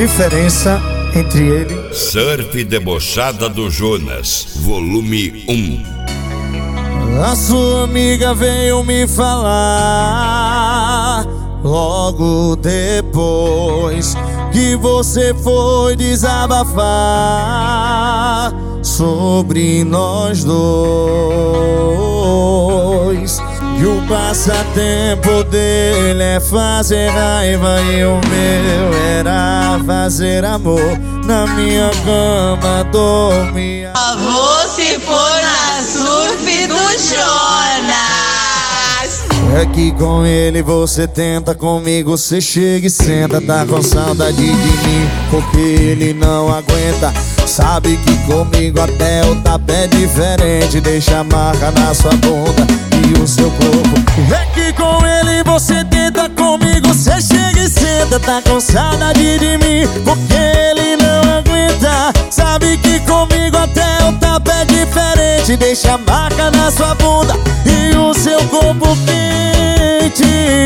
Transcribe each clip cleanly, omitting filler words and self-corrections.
diferença entre ele. Surf Debochada do Jonas, volume 1. A sua amiga veio me falar logo depois que você foi desabafar sobre nós dois. E o passatempo dele é fazer raiva e o meu era fazer amor. Na minha cama dormia. Vou se for na surf do Jonas. É que com ele você tenta, comigo você chega e senta. Tá com saudade de mim porque ele não aguenta. Sabe que comigo até o tapa é diferente. Deixa a marca na sua bunda e o seu corpo. É que com ele você tenta, comigo você chega e senta. Tá com saudade de mim porque ele não aguenta. Sabe que comigo até o tapa é diferente. Deixa a marca na sua bunda e o seu corpo quente.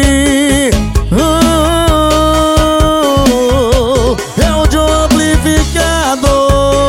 É o de um amplificador.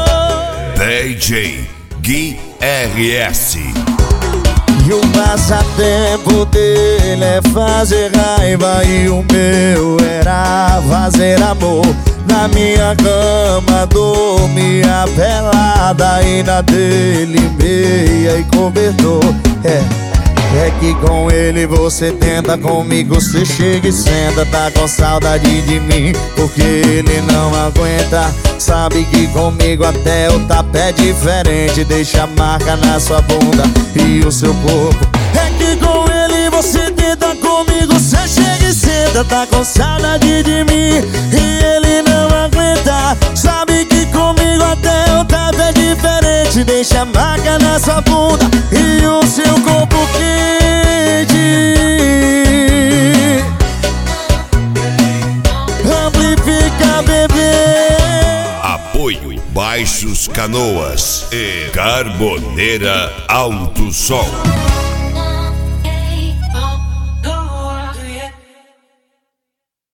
DJ Gui RS. E o passatempo dele é fazer raiva e o meu era fazer amor. Na minha cama dormia pelada e na dele meia e cobertor. É que com ele você tenta, comigo você chega e senta. Tá com saudade de mim porque ele não aguenta. Sabe que comigo até o tapa é diferente. Deixa a marca na sua bunda e o seu corpo. É que com ele você tenta, comigo você chega e senta. Tá com saudade de mim e ele não aguenta. Sabe que comigo até o tapa é diferente. Deixa a marca na sua bunda e o seu corpo quente. Amplifica, bebê. Apoio Baixos Canoas e Carboneira Alto Som.